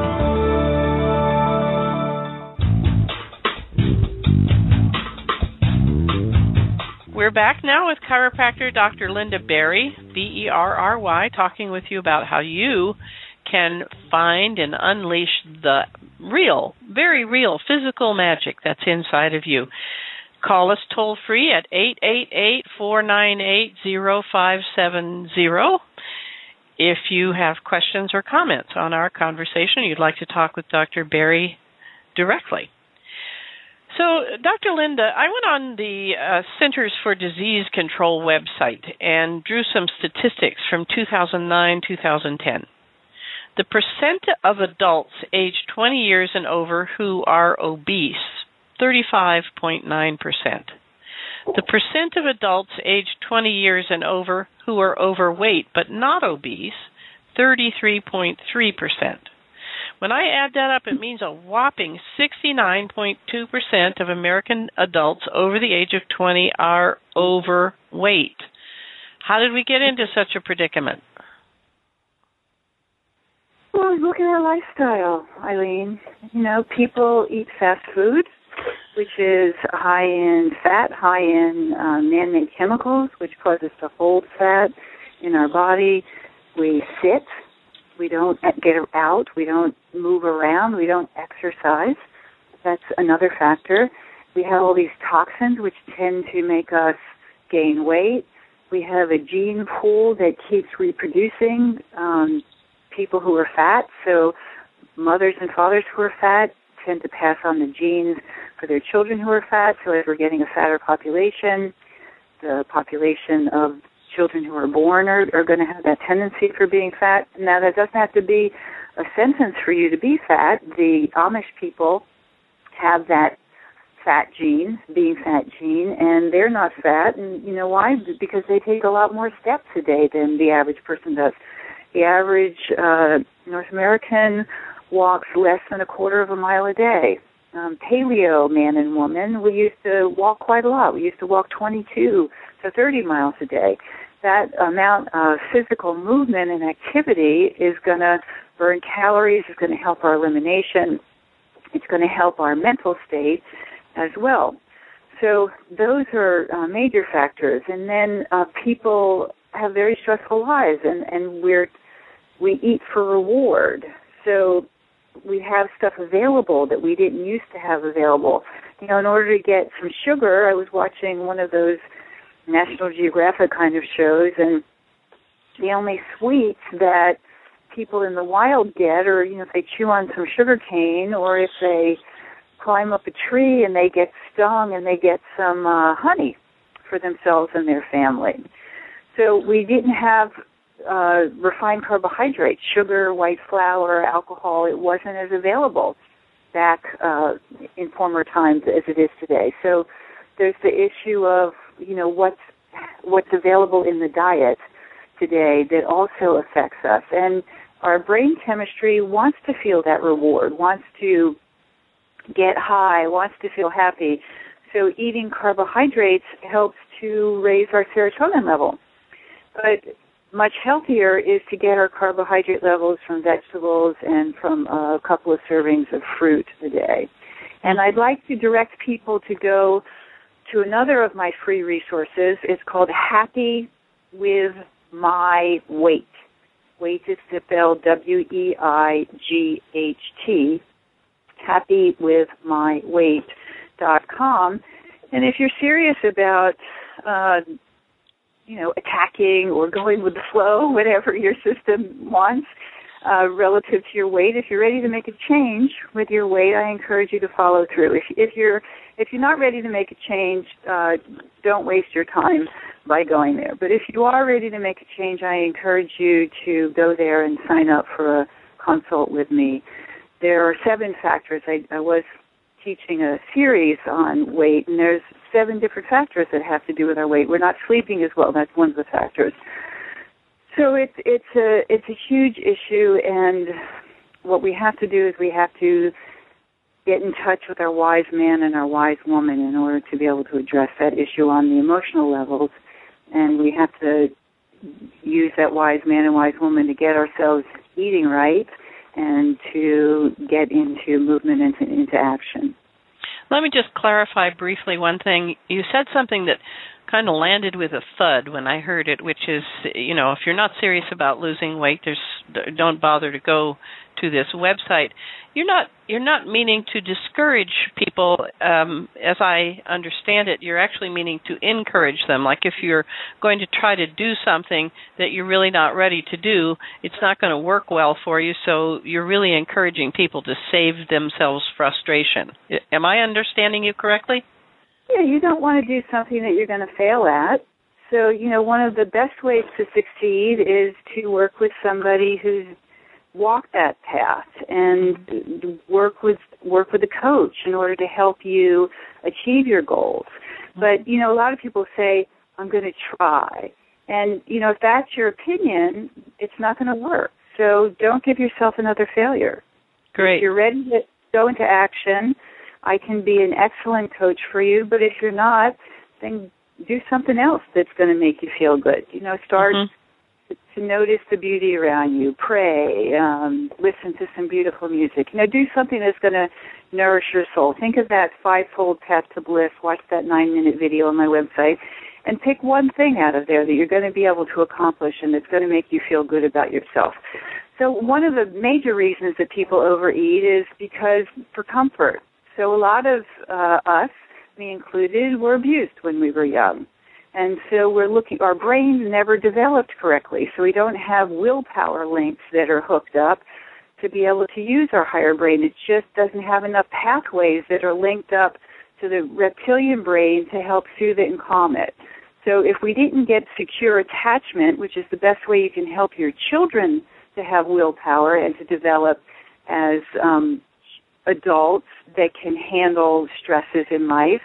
We're back now with chiropractor Doctor Linda Berry, B E R R Y, talking with you about how you can find and unleash the real, very real physical magic that's inside of you. Call us toll-free at eight eight eight, four nine eight, zero five seven zero. If you have questions or comments on our conversation, you'd like to talk with Doctor Berry directly. So, Doctor Linda, I went on the uh, Centers for Disease Control website and drew some statistics from two thousand nine to two thousand ten. The percent of adults aged twenty years and over who are obese, thirty-five point nine percent. The percent of adults aged twenty years and over who are overweight but not obese, thirty-three point three percent. When I add that up, it means a whopping sixty-nine point two percent of American adults over the age of twenty are overweight. How did we get into such a predicament? Well, look at our lifestyle, Eileen. You know, people eat fast food, which is high in fat, high in uh, man-made chemicals, which cause us to hold fat in our body. We sit. We don't get out. We don't move around. We don't exercise. That's another factor. We have all these toxins which tend to make us gain weight. We have a gene pool that keeps reproducing um, people who are fat. So mothers and fathers who are fat tend to pass on the genes for their children who are fat. So as we're getting a fatter population, the population of children who are born are, are going to have that tendency for being fat. Now, that doesn't have to be a sentence for you to be fat. The Amish people have that fat gene, being fat gene, and they're not fat. And you know why? Because they take a lot more steps a day than the average person does. The average uh, North American walks less than a quarter of a mile a day. Um, paleo man and woman, we used to walk quite a lot. We used to walk twenty-two to thirty miles a day. That amount of physical movement and activity is going to burn calories, it's going to help our elimination, it's going to help our mental state as well. So those are uh, major factors. And then uh, people have very stressful lives, and, and we're, we eat for reward. So we have stuff available that we didn't used to have available. You know, in order to get some sugar, I was watching one of those National Geographic kind of shows, and the only sweets that people in the wild get are, you know, if they chew on some sugar cane or if they climb up a tree and they get stung and they get some uh, honey for themselves and their family. So we didn't have uh, refined carbohydrates, sugar, white flour, alcohol. It wasn't as available back uh, in former times as it is today. So there's the issue of, you know, what's what's available in the diet today that also affects us. And our brain chemistry wants to feel that reward, wants to get high, wants to feel happy. So eating carbohydrates helps to raise our serotonin level. But much healthier is to get our carbohydrate levels from vegetables and from a couple of servings of fruit a day. And I'd like to direct people to go to another of my free resources. It's called Happy with My Weight. Weight is spelled W E I G H T, happy with my weight dot com. And if you're serious about, uh, you know, attacking or going with the flow, whatever your system wants, uh, relative to your weight, if you're ready to make a change with your weight, I encourage you to follow through. If, if you're if you're not ready to make a change, uh, don't waste your time by going there. But if you are ready to make a change, I encourage you to go there and sign up for a consult with me. There are seven factors. I, I was teaching a series on weight, and there's seven different factors that have to do with our weight. We're not sleeping as well. That's one of the factors. So it's it's a it's a huge issue, and what we have to do is we have to get in touch with our wise man and our wise woman in order to be able to address that issue on the emotional levels, and we have to use that wise man and wise woman to get ourselves eating right and to get into movement and into, into action. Let me just clarify briefly one thing. You said something that kind of landed with a thud when I heard it, which is, you know, if you're not serious about losing weight, there's don't bother to go to this website, you're not you're not meaning to discourage people, um, as I understand it. You're actually meaning to encourage them. Like if you're going to try to do something that you're really not ready to do, it's not going to work well for you. So you're really encouraging people to save themselves frustration. Am I understanding you correctly? Yeah, you don't want to do something that you're going to fail at. So, you know, one of the best ways to succeed is to work with somebody who's walked that path and work with work with a coach in order to help you achieve your goals. But, you know, a lot of people say, I'm going to try. And, you know, if that's your opinion, it's not going to work. So don't give yourself another failure. Great. If you're ready to go into action, I can be an excellent coach for you. But if you're not, then do something else that's going to make you feel good. You know, start mm-hmm. to, to notice the beauty around you. Pray, um, listen to some beautiful music. You know, do something that's going to nourish your soul. Think of that five-fold path to bliss. Watch that nine-minute video on my website, and pick one thing out of there that you're going to be able to accomplish and that's going to make you feel good about yourself. So one of the major reasons that people overeat is because for comfort. So a lot of uh, us, me included, were abused when we were young. And so we're looking, our brains never developed correctly, so we don't have willpower links that are hooked up to be able to use our higher brain. It just doesn't have enough pathways that are linked up to the reptilian brain to help soothe it and calm it. So if we didn't get secure attachment, which is the best way you can help your children to have willpower and to develop as um, adults that can handle stresses in life,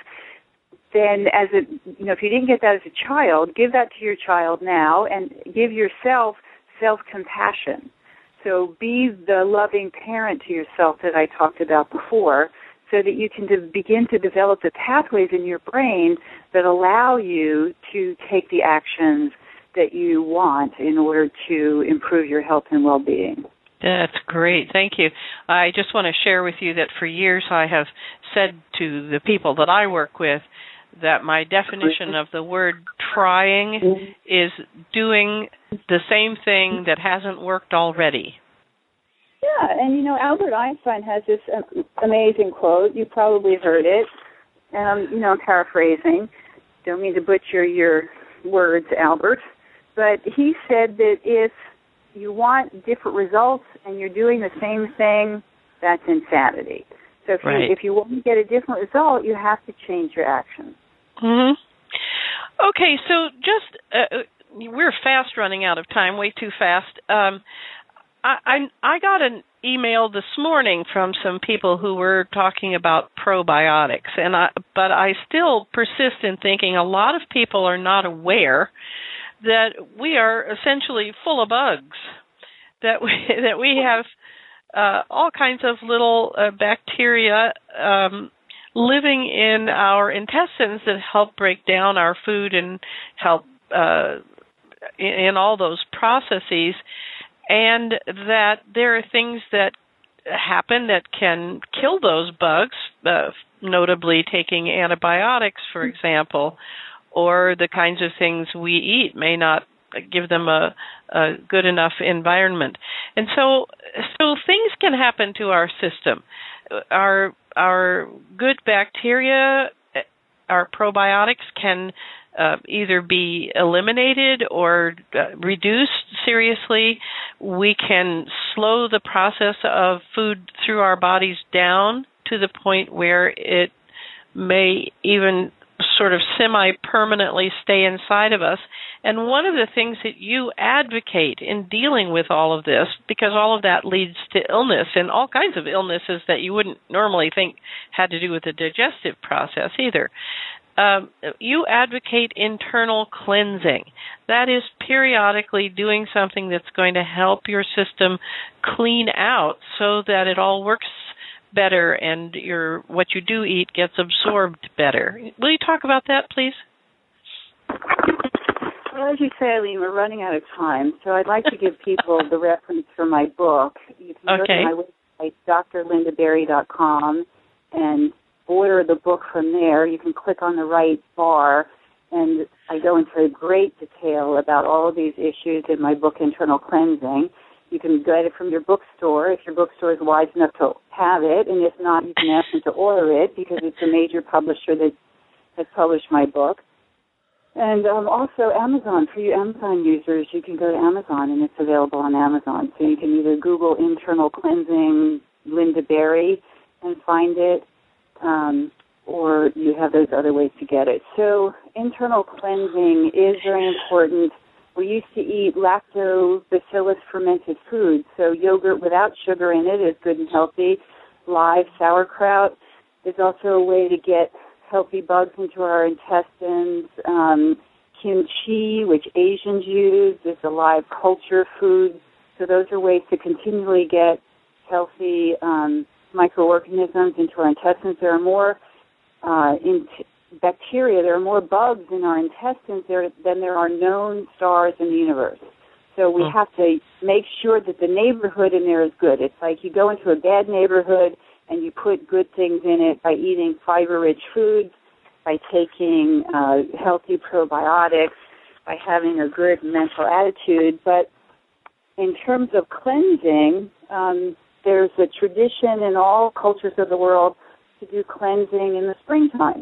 then as a, you know, if you didn't get that as a child, give that to your child now and give yourself self-compassion. So be the loving parent to yourself that I talked about before so that you can de- begin to develop the pathways in your brain that allow you to take the actions that you want in order to improve your health and well-being. That's great. Thank you. I just want to share with you that for years I have said to the people that I work with that my definition of the word trying is doing the same thing that hasn't worked already. Yeah, and you know, Albert Einstein has this amazing quote. You probably heard it. Um, you know, I'm paraphrasing. Don't mean to butcher your words, Albert. But he said that if you want different results and you're doing the same thing, that's insanity. So if, right. you, if you want to get a different result, you have to change your actions. Mm-hmm. Okay, so just, uh, we're fast running out of time, way too fast. Um, I, I, I got an email this morning from some people who were talking about probiotics, and I, but I still persist in thinking a lot of people are not aware that we are essentially full of bugs, that we that we have uh, all kinds of little uh, bacteria um, living in our intestines that help break down our food and help uh, in, in all those processes, and that there are things that happen that can kill those bugs, uh, notably taking antibiotics, for example, or the kinds of things we eat may not give them a, a good enough environment. And so so things can happen to our system. Our our good bacteria, our probiotics can uh, either be eliminated or uh, reduced seriously. We can slow the process of food through our bodies down to the point where it may even sort of semi-permanently stay inside of us. And one of the things that you advocate in dealing with all of this, because all of that leads to illness and all kinds of illnesses that you wouldn't normally think had to do with the digestive process either, um, you advocate internal cleansing. That is periodically doing something that's going to help your system clean out so that it all works better and your what you do eat gets absorbed better. Will you talk about that, please? Well, as you say, Eileen, we're running out of time, so I'd like to give people the reference for my book. You can okay. go to my website, d r linda berry dot com, and order the book from there. You can click on the right bar, and I go into great detail about all of these issues in my book, Internal Cleansing. You can get it from your bookstore if your bookstore is wise enough to have it, and if not, you can ask them to order it because it's a major publisher that has published my book. And um, also Amazon. For you Amazon users, you can go to Amazon, and it's available on Amazon. So you can either Google internal cleansing Linda Berry and find it, um, or you have those other ways to get it. So internal cleansing is very important. We used to eat lactobacillus fermented foods, so yogurt without sugar in it is good and healthy. Live sauerkraut is also a way to get healthy bugs into our intestines. Um, kimchi, which Asians use, is a live culture food. So those are ways to continually get healthy um, microorganisms into our intestines. There are more uh, in t- bacteria, there are more bugs in our intestines there than there are known stars in the universe. So we have to make sure that the neighborhood in there is good. It's like you go into a bad neighborhood and you put good things in it by eating fiber-rich foods, by taking uh, healthy probiotics, by having a good mental attitude. But in terms of cleansing, um, there's a tradition in all cultures of the world to do cleansing in the springtime.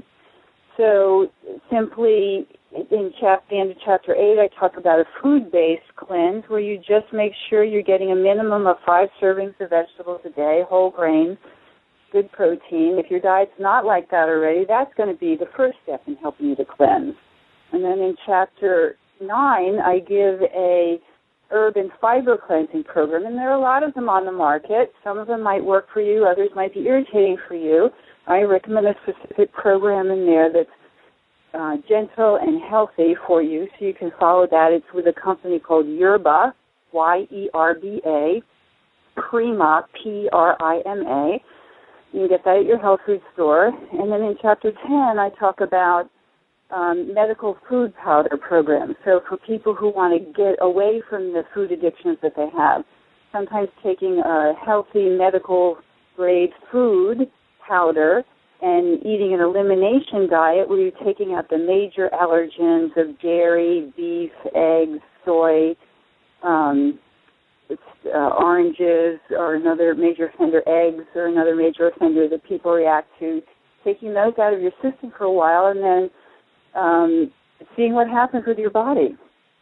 So simply in chap- the end of chapter eight, I talk about a food-based cleanse where you just make sure you're getting a minimum of five servings of vegetables a day, whole grains, good protein. If your diet's not like that already, that's going to be the first step in helping you to cleanse. And then in chapter nine, I give a herb and fiber cleansing program, and there are a lot of them on the market. Some of them might work for you, others might be irritating for you. I recommend a specific program in there that's uh, gentle and healthy for you, so you can follow that. It's with a company called Yerba, Y E R B A, Prima, P R I M A. You can get that at your health food store. And then in chapter ten, I talk about um, medical food powder programs. So for people who want to get away from the food addictions that they have, sometimes taking a healthy medical-grade food powder and eating an elimination diet where you're taking out the major allergens of dairy, beef, eggs, soy, um, uh, oranges, or another major offender, eggs, or another major offender that people react to, taking those out of your system for a while and then um, seeing what happens with your body.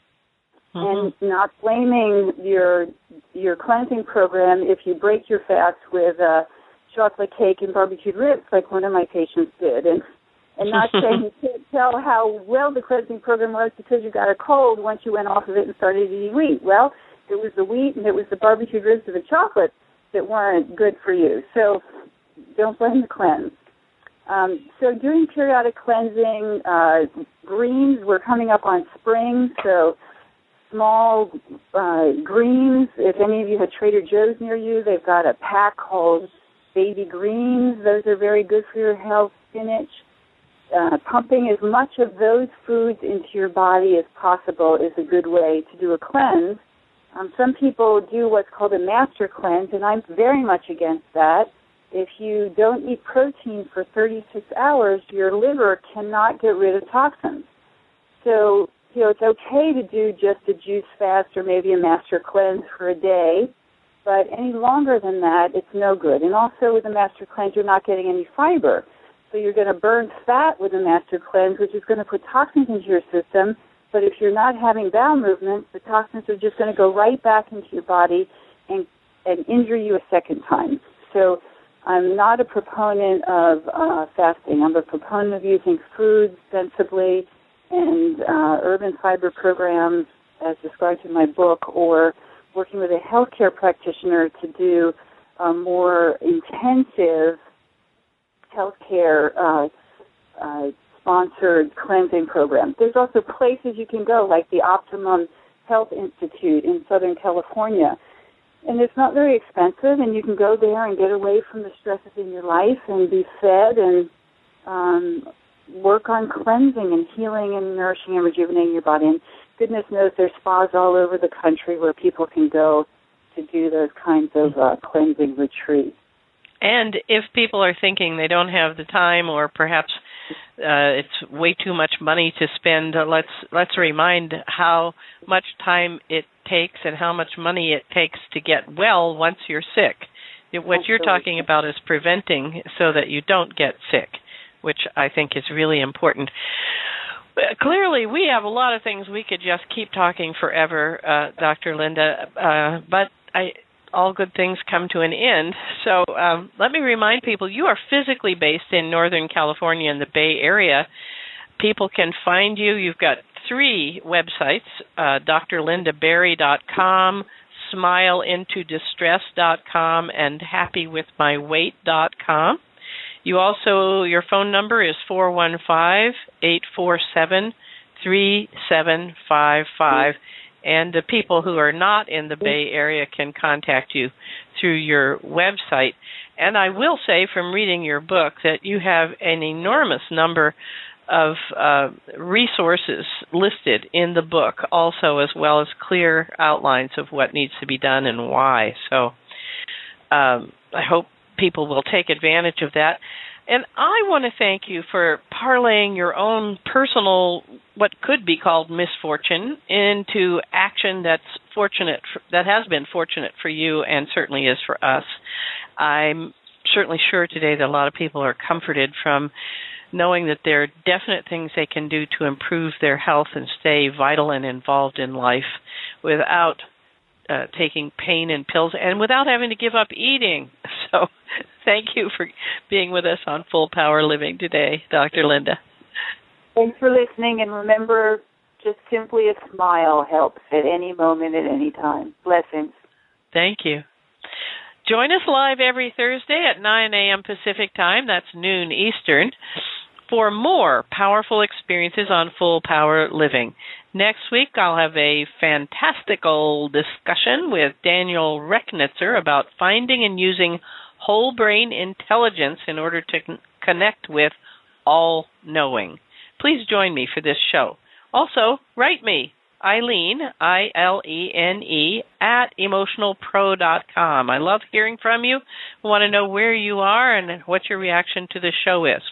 Mm-hmm. And not blaming your your cleansing program if you break your fast with uh, chocolate cake and barbecued ribs, like one of my patients did, and and not saying you can't tell how well the cleansing program was because you got a cold once you went off of it and started eating wheat. Well, it was the wheat and it was the barbecued ribs or the chocolate that weren't good for you. So don't blame the cleanse. Um, so doing periodic cleansing, uh, greens, we're coming up on spring, so small uh, greens. If any of you have Trader Joe's near you, they've got a pack called baby greens. Those are very good for your health. Spinach. Uh, pumping as much of those foods into your body as possible is a good way to do a cleanse. Um, some people do what's called a master cleanse, and I'm very much against that. If you don't eat protein for thirty-six hours, your liver cannot get rid of toxins. So, you know, it's okay to do just a juice fast or maybe a master cleanse for a day, but any longer than that, it's no good. And also with a master cleanse, you're not getting any fiber. So you're going to burn fat with a master cleanse, which is going to put toxins into your system. But if you're not having bowel movements, the toxins are just going to go right back into your body and, and injure you a second time. So I'm not a proponent of uh, fasting. I'm a proponent of using food sensibly and uh, herb and fiber programs as described in my book, or working with a healthcare practitioner to do a more intensive healthcare uh, uh, sponsored cleansing program. There's also places you can go, like the Optimum Health Institute in Southern California. And it's not very expensive, and you can go there and get away from the stresses in your life and be fed and um, work on cleansing and healing and nourishing and rejuvenating your body. And goodness knows there's spas all over the country where people can go to do those kinds of uh, cleansing retreats. And if people are thinking they don't have the time, or perhaps uh, it's way too much money to spend, uh, let's let's remind how much time it takes and how much money it takes to get well once you're sick. What you're talking about is preventing so that you don't get sick, which I think is really important. Clearly, we have a lot of things we could just keep talking forever, uh, Doctor Linda, uh, but I, all good things come to an end. So um, let me remind people, you are physically based in Northern California in the Bay Area. People can find you. You've got three websites, uh, d r linda berry dot com, smile into distress dot com, and happy with my weight dot com. You also, your phone number is four one five, eight four seven, three seven five five, and the people who are not in the Bay Area can contact you through your website. And I will say from reading your book that you have an enormous number of uh, resources listed in the book also, as well as clear outlines of what needs to be done and why. So um, I hope people will take advantage of that. And I want to thank you for parlaying your own personal, what could be called misfortune, into action that's fortunate, for, that has been fortunate for you and certainly is for us. I'm certainly sure today that a lot of people are comforted from knowing that there are definite things they can do to improve their health and stay vital and involved in life without uh, taking pain and pills and without having to give up eating. So thank you for being with us on Full Power Living today, Doctor Linda. Thanks for listening, and remember, just simply a smile helps at any moment, at any time. Blessings. Thank you. Join us live every Thursday at nine a.m. Pacific Time, that's noon Eastern, for more powerful experiences on Full Power Living. Next week, I'll have a fantastical discussion with Daniel Rechnitzer about finding and using whole brain intelligence in order to con- connect with all-knowing. Please join me for this show. Also, write me, Eileen, I L E N E, at emotional pro dot com. I love hearing from you. I want to know where you are and what your reaction to the show is.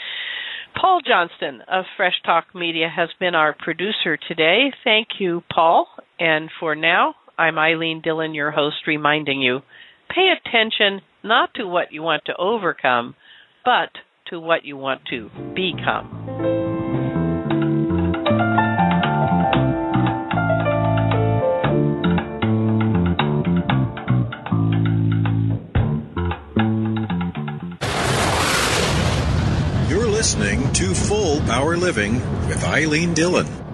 Paul Johnston of Fresh Talk Media has been our producer today. Thank you, Paul. And for now, I'm Eileen Dillon, your host, reminding you, pay attention not to what you want to overcome, but to what you want to become. Listening to Full Power Living with Eileen Dillon.